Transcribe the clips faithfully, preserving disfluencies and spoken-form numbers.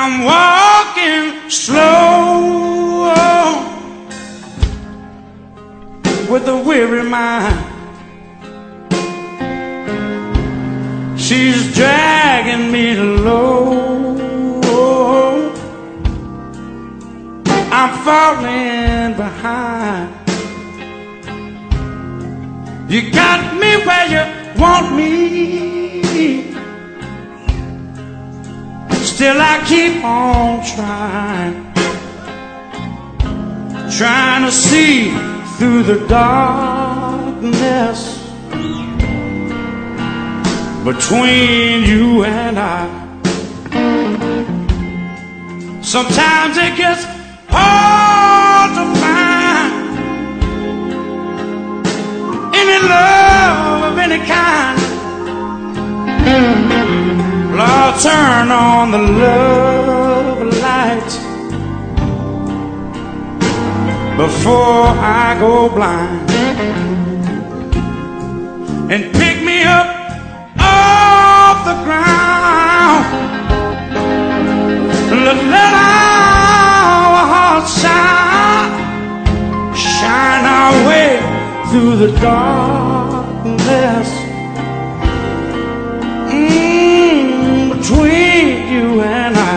I'm walking slow with a weary mind. She's dragging me low. I'm falling behind. You got me where you want me. Still I keep on trying, trying to see through the darkness between you and I. Sometimes it gets hard to find any love of any kind. Lord, turn on the love light before I go blind, and pick me up off the ground. Let, let our hearts shine, shine our way through the darkness. Mm, between you and I.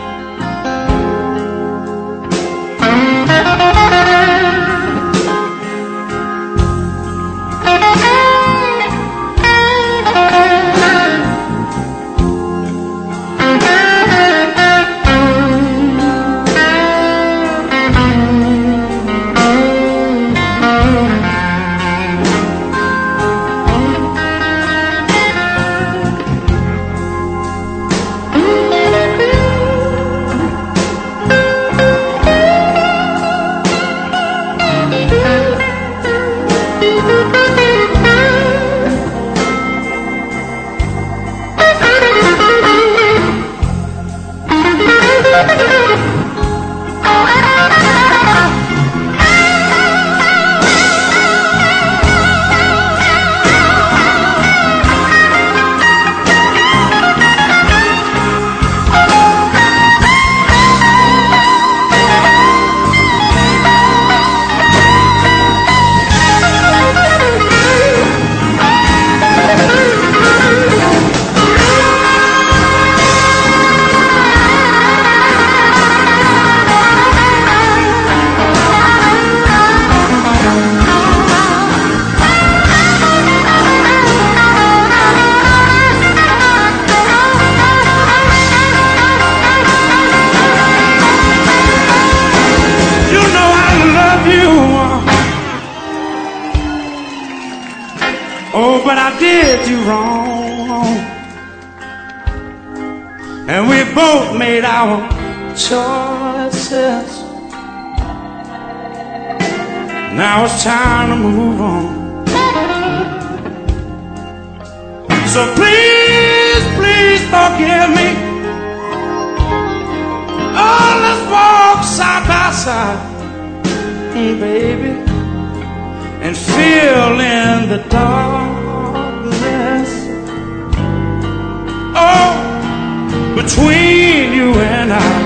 Oh, but I did you wrong, and we both made our choices. Now it's time to move on. So please, please forgive me. Oh, let's walk side by side, baby, and fill in the darkness. Oh, between you and I.